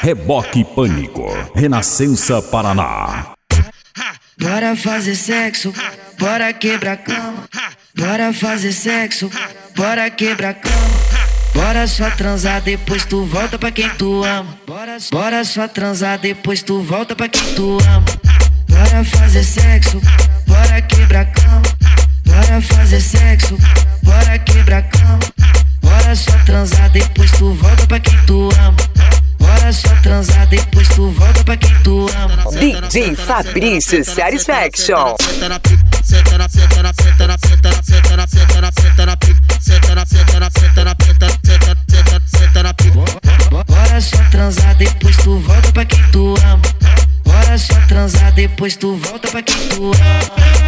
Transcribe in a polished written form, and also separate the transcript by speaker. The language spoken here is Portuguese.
Speaker 1: Reboque Pânico, Renascença Paraná.
Speaker 2: Bora fazer sexo, bora quebrar cama. Bora fazer sexo, bora quebrar cama. Bora só transar, depois tu volta pra quem tu ama. Bora só transar, depois tu volta pra quem tu ama. Bora fazer sexo, bora quebrar cama. Bora fazer sexo, bora quebrar cama. Bora só transar, depois tu volta pra quem tu ama. Bora só transar, depois tu volta pra quem tu ama.
Speaker 3: DJ Fabrício Satisfaction.
Speaker 2: Bora só transar, depois tu volta pra quem tu ama. Bora só transar, depois tu volta pra quem tu ama.